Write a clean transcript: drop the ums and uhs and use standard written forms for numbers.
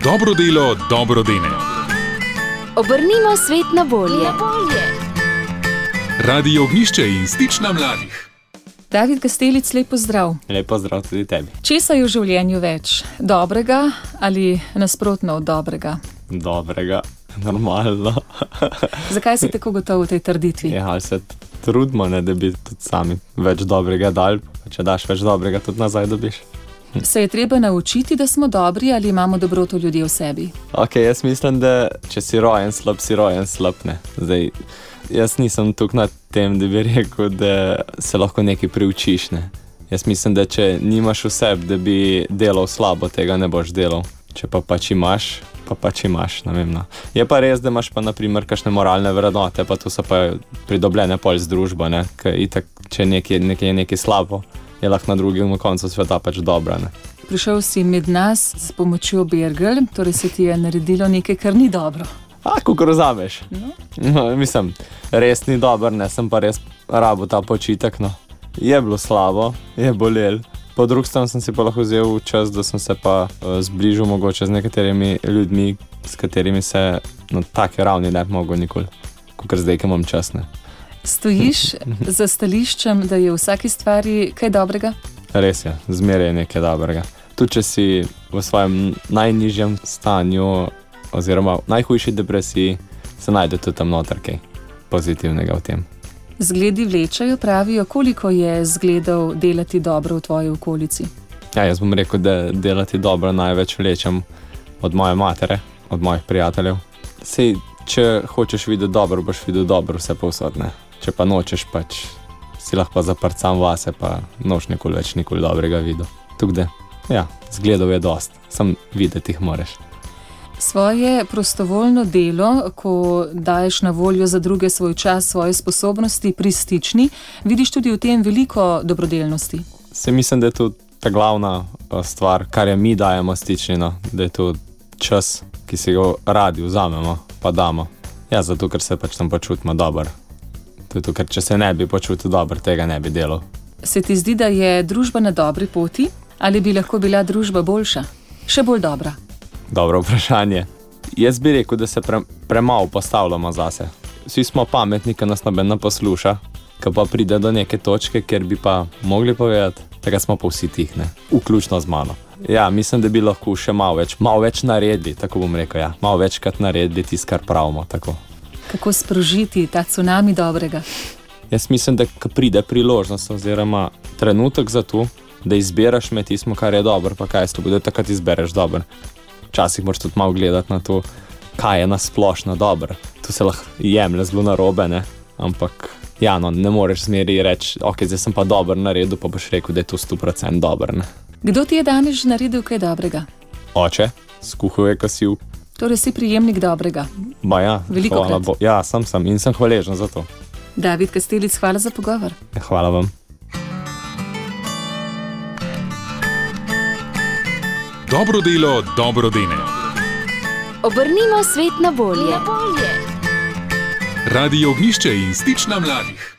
Dobro delo, dobro dene. Obrnimo svet na bolje. Radio Ognjišče in Stična mladih. David Kastelic, lep pozdrav. Lep pozdrav tudi tebi. Česa je v življenju več? Dobrega ali nasprotno od dobrega? Dobrega, normalno. Zakaj si tako gotov v tej trditvi? Ja, ali se trudimo, ne, da bi tudi sami več dobrega dali, pa če daš več dobrega, tudi nazaj dobiš. Se je treba naučiti, da smo dobri, ali imamo dobroto ljudje v sebi? Ok, jaz mislim, da če si rojen slab, ne. Zdaj, jaz nisem tukaj na tem, da bi rekel, da se lahko nekaj priučiš, ne. Jaz mislim, da če nimaš v sebi, da bi delal slabo, tega ne boš delal. Če pa pač imaš, ne vem, no. Je pa res, da imaš pa naprimer kakšne moralne vrednote, pa to so pa pridobljene pol z družbo, ne. Ker itak, če je nekaj slabo, je lahko na drugem koncu sveta pač dobra, ne. Prišel si med nas s pomočjo bergel, torej se ti je naredilo nekaj, kar ni dobro. Kakor vzameš. No, mislim, res ni dobro, ne, sem pa res rabo ta počitek, no. Je bilo slabo, je bolel. Po drugi strani sem si pa lahko vzel čas, da sem se pa zbližil mogoče z nekaterimi ljudmi, s katerimi se na take ravni ne bi mogel nikoli, kakor zdaj, ki imam čas, ne. Stojiš za stališčem, da je v vsaki stvari kaj dobrega? Res je, zmeraj je nekaj dobrega. Tudi če si v svojem najnižjem stanju oziroma v najhujši depresiji, se najde tudi tam noter kaj pozitivnega v tem. Zgledi vlečajo, pravijo, koliko je zgledov delati dobro v tvoji okolici? Ja, jaz bom rekel, da delati dobro največ vlečem od moje matere, od mojih prijateljev. Sej, če hočeš videti dobro, boš videl dobro vse povsod, ne. Če pa nočeš, pač si lahko zaprt sam vase, pa noč nikoli dobrega videl. Tukaj, ja, zgledov je dost, sam videti jih moraš. Svoje prostovoljno delo, ko daješ na voljo za druge svoj čas, svoje sposobnosti pri Stični, vidiš tudi v tem veliko dobrodelnosti. Se mislim, da je to ta glavna stvar, kar je mi dajemo Stični, no, da je to čas, ki si ga radi vzamemo, pa damo. Ja, zato, ker se pač tam počutimo dobro. Tudi, ker če se ne bi počutil dobro, tega ne bi delal. Se ti zdi, da je družba na dobri poti, ali bi lahko bila družba boljša, še bolj dobra? Dobro vprašanje. Jaz bi rekel, da se premalo postavljamo zase. Vsi smo pametni, ker nas noben ne posluša, ko pa pride do neke točke, kjer bi pa mogli povedati, tega smo pa vsi tihne, vključno z mano. Ja, mislim, da bi lahko še malo več naredili, tako bom rekel, ja. Malo večkrat naredili tisto, kar pravimo, tako. Kako sprožiti ta cunami dobrega? Jaz mislim, da ko pride priložnost oziroma trenutek za to, da izbiraš med tistim, kar je dobro, pa kaj je s tobой, da takrat izbereš dobro. Včasih moraš tudi malo gledati na to, kaj je nasplošno dobro. To se lahko jemlje zelo narobe, ne? Ampak ja, no, ne moreš zmeri reči, ok, zdaj sem pa dobro naredil, pa boš rekel, da je to 100% dobro, ne? Kdo ti je danes naredil kaj dobrega? Oče, skuhal je kosil. Torej si prijemnik dobrega. Ma ja, velikokrat. Ja, sem in sem hvaležen za to. David Kastelic, hvala za pogovor. Hvala vam. Dobro delo, dobro dene. Obrnimo svet na bolje. Radio Ognjišče in Stična mladih.